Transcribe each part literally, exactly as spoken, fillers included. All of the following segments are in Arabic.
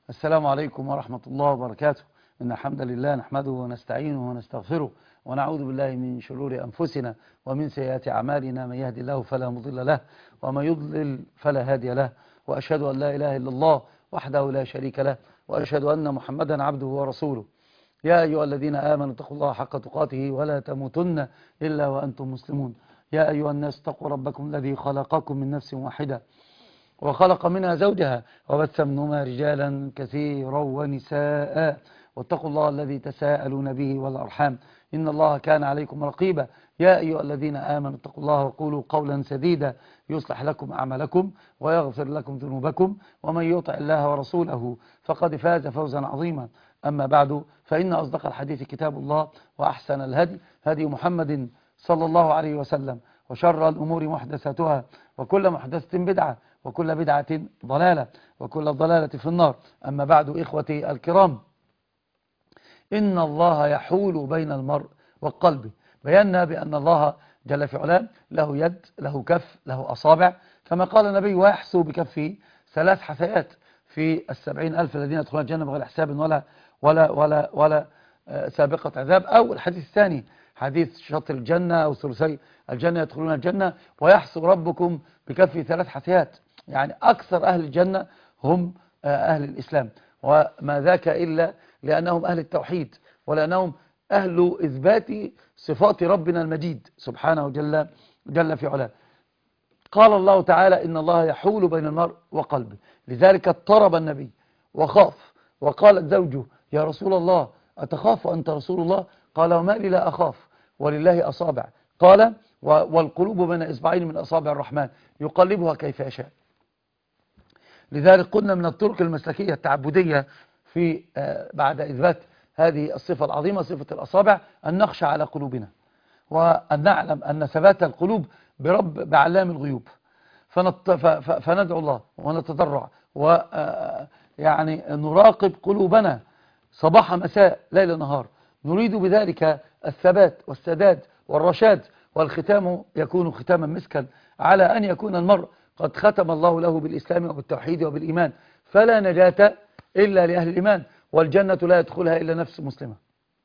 السلام عليكم ورحمة الله وبركاته. إن الحمد لله نحمده ونستعينه ونستغفره ونعوذ بالله من شرور أنفسنا ومن سيئات أعمالنا. من يهدي الله فلا مضل له ومن يضلل فلا هادي له، وأشهد أن لا إله إلا الله وحده لا شريك له، وأشهد أن محمدا عبده ورسوله. يا أيها الذين آمنوا اتقوا الله حق تقاته ولا تموتن إلا وأنتم مسلمون. يا أيها الناس اتقوا ربكم الذي خلقكم من نفس واحدة وخلق منها زوجها وبث منهما رجالا كثيرا ونساء، واتقوا الله الذي تساءلون به والأرحام إن الله كان عليكم رقيبا. يا أيها الذين آمنوا اتقوا الله وقولوا قولا سديدا يصلح لكم أعمالكم ويغفر لكم ذنوبكم، ومن يطع الله ورسوله فقد فاز فوزا عظيما. أما بعد، فإن أصدق الحديث كتاب الله، وأحسن الهدي هدي محمد صلى الله عليه وسلم، وشر الأمور محدثاتها، وكل محدثة بدعة، وكل بدعة ضلالة، وكل ضلالة في النار. أما بعد، إخوتي الكرام، إن الله يحول بين المرء وقلبه. بينا بأن الله جل في علاه له يد، له كف، له أصابع، كما قال النبي: ويحسو بكفه ثلاث حثيات في السبعين ألف الذين يدخلون الجنة بغير حساب ولا ولا ولا ولا سابقة عذاب. أو الحديث الثاني حديث شطر الجنة أو ثلثي الجنة يدخلون الجنة ويحسو ربكم بكفه ثلاث حثيات، يعني أكثر أهل الجنة هم أهل الإسلام، وما ذاك إلا لأنهم أهل التوحيد، ولأنهم أهل إثبات صفات ربنا المجيد سبحانه جل, جل في علاه. قال الله تعالى: إن الله يحول بين المرء وقلبه. لذلك اضطرب النبي وخاف، وقالت زوجه: يا رسول الله أتخاف أنت رسول الله؟ قال: وما لي لا أخاف، ولله أصابع. قال: والقلوب بين إصبعين من أصابع الرحمن يقلبها كيف يشاء. لذلك قلنا من الطرق المسلكية التعبدية في بعد إثبات هذه الصفة العظيمة صفة الأصابع أن نخشى على قلوبنا، وأن نعلم أن ثبات القلوب برب بعلام الغيوب، فندعو الله ونتضرع ويعني نراقب قلوبنا صباح مساء ليل نهار، نريد بذلك الثبات والسداد والرشاد، والختام يكون ختاما مسكا، على أن يكون المرء قد ختم الله له بالإسلام وبالتوحيد وبالإيمان، فلا نجاة إلا لأهل الإيمان، والجنة لا يدخلها إلا نفس مسلمة،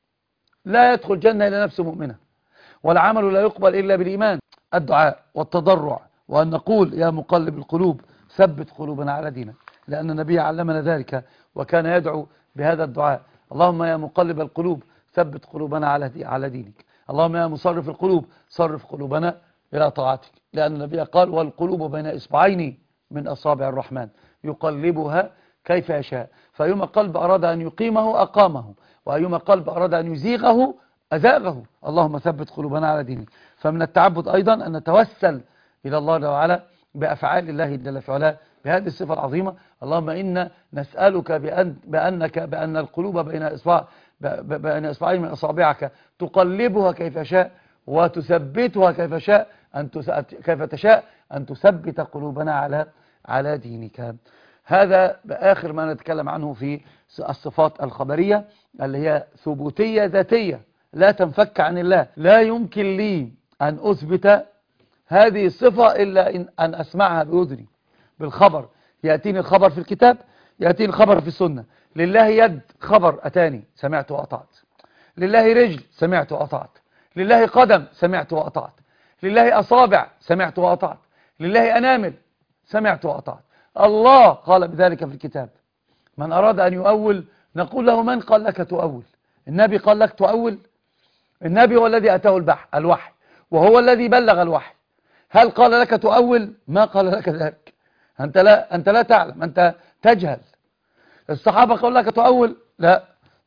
لا يدخل جنة إلا نفس مؤمنة، والعمل لا يقبل إلا بالإيمان. الدعاء والتضرع، وأن نقول: يا مقلب القلوب ثبت قلوبنا على دينك، لأن النبي علمنا ذلك وكان يدعو بهذا الدعاء: اللهم يا مقلب القلوب ثبت قلوبنا على دينك، اللهم يا مصرف القلوب صرف قلوبنا إلى طاعتك، لأن النبي قال: والقلوب بين إصبعين من أصابع الرحمن يقلبها كيف يشاء. فأيما قلب أراد أن يقيمه أقامه، وأيما قلب أراد أن يزيغه أزاغه. اللهم ثبت قلوبنا على دينك. فمن التعبد أيضا أن نتوسل إلى الله جل وعلا بأفعال الله جل في علاه بهذه الصفة العظيمة: اللهم إنا نسألك بأن بأنك بأن القلوب بين إصبع بين إصبعين من أصابعك تقلبها كيف شاء وتثبتها كيف شاء أن كيف تشاء أن تثبت قلوبنا على على دينك. هذا بآخر ما نتكلم عنه في الصفات الخبرية، اللي هي ثبوتية ذاتية لا تنفك عن الله. لا يمكن لي أن أثبت هذه الصفة إلا إن أن أسمعها بأذني بالخبر. يأتيني الخبر في الكتاب، يأتيني الخبر في السنة. لله يد، خبر أتاني سمعت وأطعت. لله رجل، سمعت وأطعت. لله قدم، سمعت وأطعت. لله أصابع، سمعت وأطعت. لله أنامل، سمعت وأطعت. الله قال بذلك في الكتاب. من أراد أن يؤول نقول له: من قال لك تؤول؟ النبي قال لك تؤول؟ النبي هو الذي أتاه البحر الوحي، وهو الذي بلغ الوحي. هل قال لك تؤول؟ ما قال لك ذلك. أنت لا, أنت لا تعلم، أنت تجهل. الصحابة قال لك تؤول؟ لا.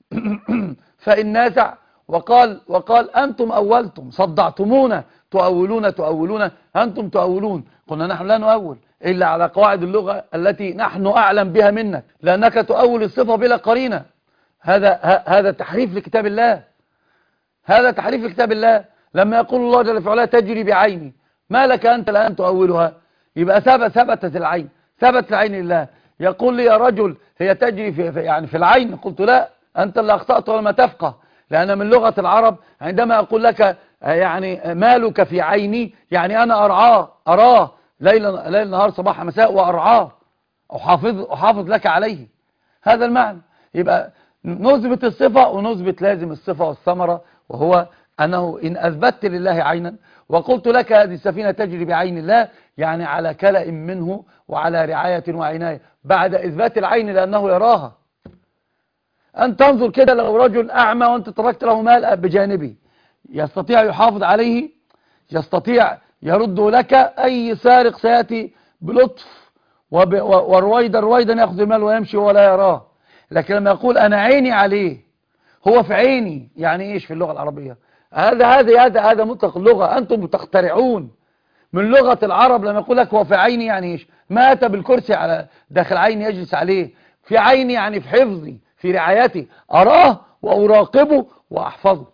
فإن نازع وقال وقال أنتم أولتم صدعتمونا، تؤولون تؤولون أنتم تؤولون. قلنا: نحن لا نؤول إلا على قواعد اللغة التي نحن أعلم بها منك، لأنك تؤول الصفة بلا قرينة. هذا هذا تحريف لكتاب الله، هذا تحريف لكتاب الله. لما يقول الله جل في علاه: تجري بعيني، ما لك أنت الآن تؤولها؟ يبقى ثبت ثبتت العين، ثبت العين لله. يقول لي: يا رجل هي تجري في يعني في العين. قلت: لا، أنت اللي أخطأت ولما تفقه، لأن من لغة العرب عندما أقول لك يعني مالك في عيني، يعني أنا أرعاه، أراه ليل ليل نهار صباح مساء، وأرعاه، أحافظ أحافظ لك عليه. هذا المعنى. يبقى نثبت الصفة ونثبت لازم الصفة والثمرة، وهو أنه إن أثبتت لله عينا وقلت لك هذه السفينة تجري بعين الله، يعني على كلأ منه وعلى رعاية وعناية، بعد إثبات العين لأنه يراها. أن تنظر كده لو رجل أعمى وأنت تركت له مال بجانبه، يستطيع يحافظ عليه؟ يستطيع يرد لك؟ أي سارق سيأتي بلطف ورويدا رويدا يأخذ المال ويمشي ولا يراه. لكن لما يقول أنا عيني عليه، هو في عيني، يعني إيش في اللغة العربية؟ هذا هذا هذا هذا مطلق اللغة، أنتم تخترعون من لغة العرب. لما يقول لك هو في عيني يعني إيش؟ ما أتى بالكرسي على داخل عيني يجلس عليه، في عيني يعني في حفظي، في رعايتي، أراه وأراقبه وأحفظه.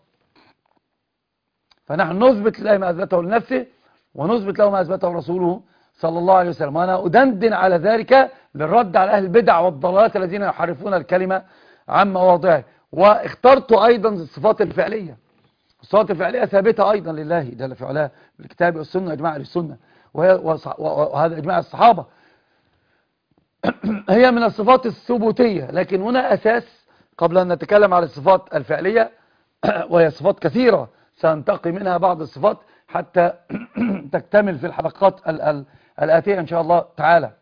فنحن نثبت لله ما أثبته لنفسه ونثبت له ما أثبته رسوله صلى الله عليه وسلم. وأنا أدندن على ذلك للرد على أهل البدع والضلالات الذين يحرفون الكلمة عن مواضعه. واخترت أيضا الصفات الفعلية. الصفات الفعلية ثابتة أيضا لله جل في علاه بالكتاب والسنة، إجماع أهل السنة، وهذا إجماع الصحابة. هي من الصفات الثبوتية، لكن هنا أساس قبل أن نتكلم على الصفات الفعلية، وهي صفات كثيرة سننتقي منها بعض الصفات حتى تكتمل في الحلقات الآتية إن شاء الله تعالى.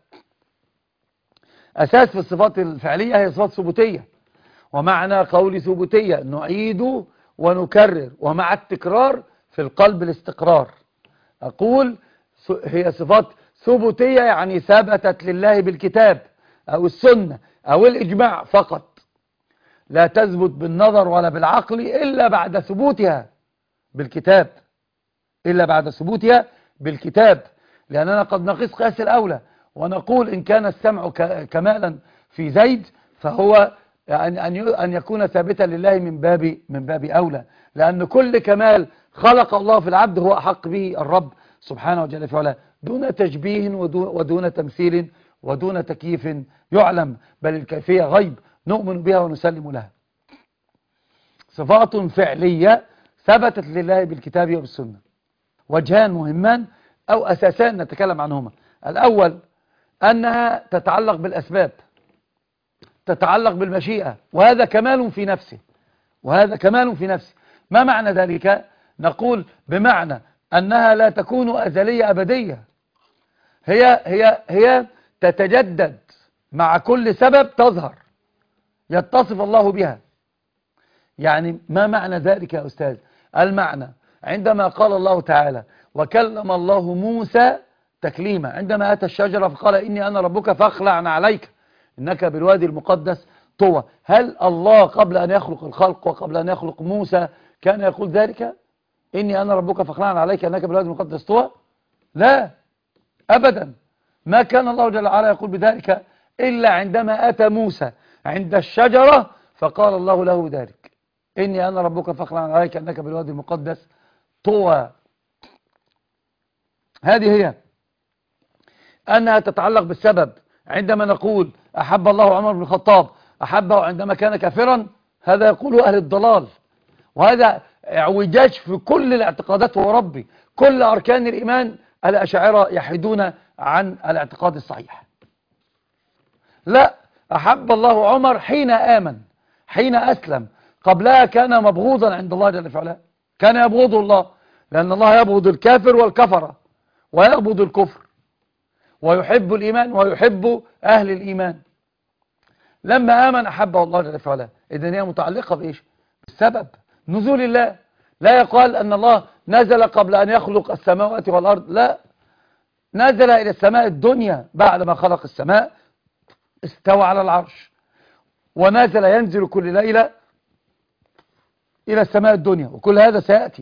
أساس في الصفات الفعلية هي صفات ثبوتية، ومعنى قول ثبوتية نعيد ونكرر، ومع التكرار في القلب الاستقرار. أقول هي صفات ثبوتية يعني ثبتت لله بالكتاب أو السنة أو الإجماع فقط، لا تثبت بالنظر ولا بالعقل إلا بعد ثبوتها بالكتاب، إلا بعد ثبوتها بالكتاب. لأننا قد نقيس قياس الأولى ونقول إن كان السمع كمالا في زيد فهو أن يكون ثابتا لله من باب من باب أولى، لأن كل كمال خلق الله في العبد هو أحق به الرب سبحانه وجل في علاه، دون تشبيه ودون تمثيل ودون تكييف يعلم، بل الكيفية غيب نؤمن بها ونسلم لها. صفات فعلية ثبتت لله بالكتاب وبالسنة. وجهان مهمان أو أساسان نتكلم عنهما. الأول أنها تتعلق بالأسباب، تتعلق بالمشيئة، وهذا كمال في نفسه، وهذا كمال في نفسه. ما معنى ذلك؟ نقول بمعنى أنها لا تكون أزلية أبدية، هي هي هي تتجدد مع كل سبب تظهر يتصف الله بها. يعني ما معنى ذلك يا أستاذ؟ المعنى عندما قال الله تعالى وكلم الله موسى تكليما، عندما أتى الشجرة فقال إني أنا ربك فاخلع عليك إنك بالوادي المقدس طوى. هل الله قبل أن يخلق الخلق وقبل أن يخلق موسى كان يقول ذلك؟ إني أنا ربك فاخلع عليك إنك بالوادي المقدس طوى؟ لا أبدا، ما كان الله جل وعلا يقول بذلك إلا عندما أتى موسى عند الشجرة فقال الله له ذلك إني أنا ربك فاخلع عليك إنك بالوادي المقدس طوى. هذه هي أنها تتعلق بالسبب. عندما نقول أحب الله عمر بن الخطاب أحبه عندما كان كافرا، هذا يقوله أهل الضلال، وهذا اعوجاج في كل الاعتقادات. وربي كل أركان الإيمان الأشاعرة يحيدون عن الاعتقاد الصحيح. لا، أحب الله عمر حين آمن، حين أسلم، قبلها كان مبغوضا عند الله جل وعلا، كان يبغض الله، لأن الله يبغض الكافر والكفرة ويبغض الكفر ويحب الإيمان ويحب أهل الإيمان. لما آمن أحبه الله جل وعلا. إذن هي متعلقة بإيش؟ بالسبب نزول الله. لا يقال أن الله نزل قبل أن يخلق السماوات والأرض، لا، نزل إلى السماء الدنيا بعد ما خلق السماء، استوى على العرش، ونزل ينزل كل ليلة إلى السماء الدنيا، وكل هذا سيأتي.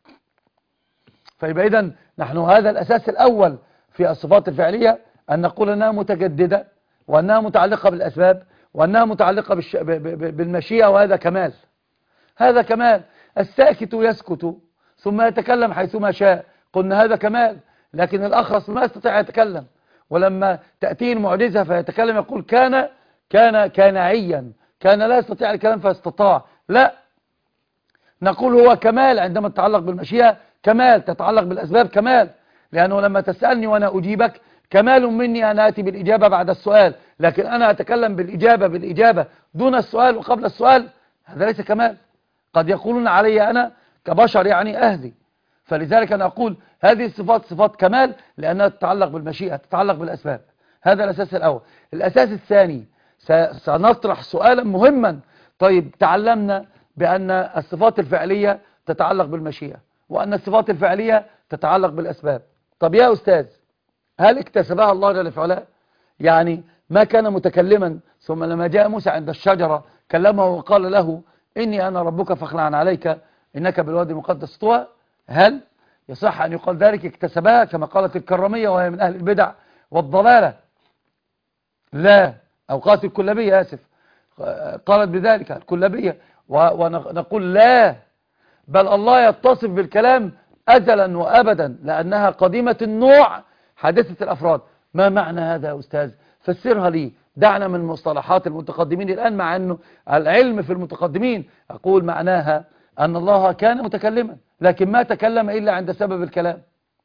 فيبقى إذن نحن هذا الأساس الأول في الصفات الفعلية، أن نقول أنها متجددة، وأنها متعلقة بالأسباب، وأنها متعلقة بالش... ب... ب... بالمشيئة، وهذا كمال. هذا كمال. الساكت يسكت ثم يتكلم حيثما شاء، قلنا هذا كمال. لكن الأخرس ما يستطيع يتكلم، ولما تأتيه المعجزة فيتكلم يقول كان كان كانعيا، كان لا يستطيع الكلام فاستطاع. لا، نقول هو كمال عندما تتعلق بالمشيئة، كمال تتعلق بالأسباب، كمال. لأنه لما تسألني وأنا أجيبك كمال مني أن آتي بالإجابة بعد السؤال، لكن أنا أتكلم بالإجابة بالإجابة دون السؤال وقبل السؤال، هذا ليس كمال. قد يقولون علي أنا كبشر يعني أهزي. فلذلك أنا أقول هذه الصفات صفات كمال لأنها تتعلق بالمشيئة، تتعلق بالأسباب. هذا الأساس الأول. الأساس الثاني سنطرح سؤالا مهما. طيب تعلمنا بأن الصفات الفعلية تتعلق بالمشيئة وأن الصفات الفعلية تتعلق بالأسباب. طب يا أستاذ، هل اكتسبها الله جل في علاه؟ يعني ما كان متكلما ثم لما جاء موسى عند الشجرة كلمه وقال له إني أنا ربك فاخلع عليك إنك بالوادي المقدس طوى؟ هل يصح أن يقال ذلك اكتسبها كما قالت الكرامية وهي من أهل البدع والضلالة؟ لا، أو قالت الكلابية، آسف، قالت بذلك الكلابية، ونقول لا، بل الله يتصف بالكلام أزلا وأبدا لأنها قديمة النوع حادثة الأفراد. ما معنى هذا يا أستاذ؟ فسرها لي. دعنا من مصطلحات المتقدمين الآن مع أنه العلم في المتقدمين. أقول معناها أن الله كان متكلما لكن ما تكلم إلا عند سبب الكلام.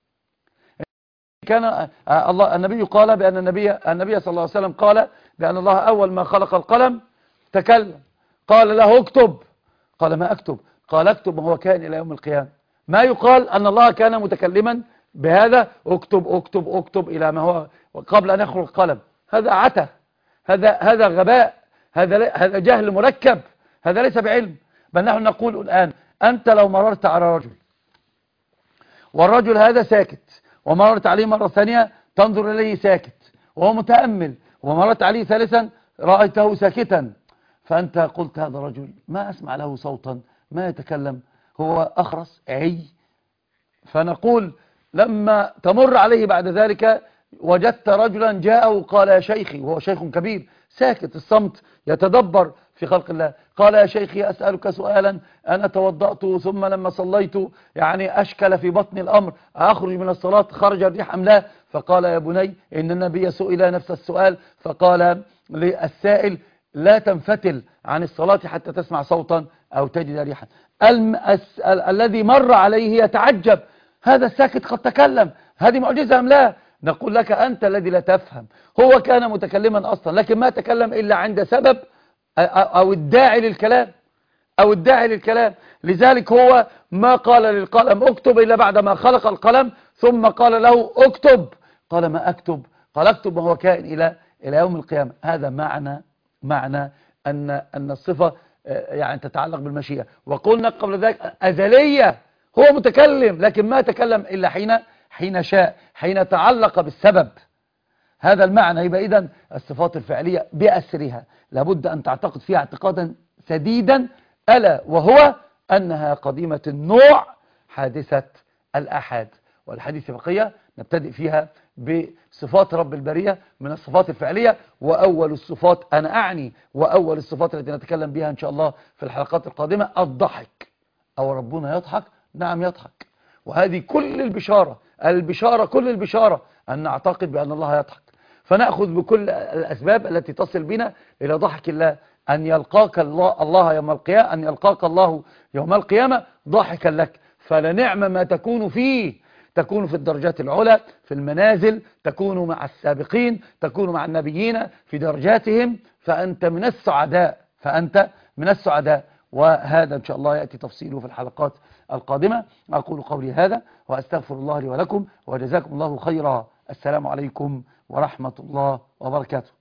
كان الله النبي قال بأن النبي النبي صلى الله عليه وسلم قال بأن الله أول ما خلق القلم تكلم، قال له اكتب، قال ما أكتب؟ قال اكتب وهو كائن إلى يوم القيامة. ما يقال أن الله كان متكلما بهذا اكتب اكتب اكتب إلى ما هو قبل أن يخلق القلم. هذا عته، هذا هذا غباء، هذا هذا جهل مركب، هذا ليس بعلم. بل نحن نقول الآن أنت لو مررت على رجل والرجل هذا ساكت ومررت عليه مرة ثانية تنظر إليه ساكت وهو متأمل، ومررت عليه ثالثا رأيته ساكتا، فأنت قلت هذا رجل ما أسمع له صوتا، ما يتكلم، هو أخرس عي. فنقول لما تمر عليه بعد ذلك وجدت رجلا جاء وقال يا شيخي، وهو شيخ كبير ساكت الصمت يتدبر في خلق الله، قال يا شيخي أسألك سؤالا، أنا توضأت ثم لما صليت يعني أشكل في بطن الأمر أخرج من الصلاة خرج الريح أم لا؟ فقال يا بني إن النبي سئل نفس السؤال فقال للسائل لا تنفتل عن الصلاة حتى تسمع صوتا أو تجد ريحا. الذي مر عليه يتعجب هذا الساكت قد تكلم، هذه معجزة أم لا؟ نقول لك أنت الذي لا تفهم، هو كان متكلما أصلا لكن ما تكلم إلا عند سبب أو الداعي للكلام أو الداعي للكلام. لذلك هو ما قال للقلم اكتب إلا بعدما خلق القلم ثم قال له اكتب، قال ما أكتب؟ قال اكتب وهو كائن إلى إلى يوم القيامة. هذا معنى معنى أن أن الصفة يعني تتعلق بالمشيئة. وقلنا قبل ذلك أزلية، هو متكلم لكن ما تكلم إلا حين حين شاء، حين تعلق بالسبب. هذا المعنى. يبقى إذن الصفات الفعلية بأسرها لابد أن تعتقد فيها اعتقادا سديدا، ألا وهو أنها قديمة النوع حادثة الآحاد. والحديث بقية نبتدئ فيها بصفات رب البرية من الصفات الفعلية. وأول الصفات أنا أعني وأول الصفات التي نتكلم بها إن شاء الله في الحلقات القادمة الضحك. أو ربنا يضحك؟ نعم يضحك. وهذه كل البشارة البشارة كل البشارة أن نعتقد بأن الله يضحك، فنأخذ بكل الأسباب التي تصل بنا إلى ضحك الله. أن يلقاك الله, الله يوم القيامة أن يلقاك الله يوم القيامة ضاحكا لك، فلنعم ما تكون فيه، تكون في الدرجات العلى في المنازل، تكون مع السابقين، تكون مع النبيين في درجاتهم، فأنت من السعداء فأنت من السعداء. وهذا إن شاء الله يأتي تفصيله في الحلقات القادمة. أقول قولي هذا وأستغفر الله لي ولكم وجزاكم الله خيرا. السلام عليكم ورحمة الله وبركاته.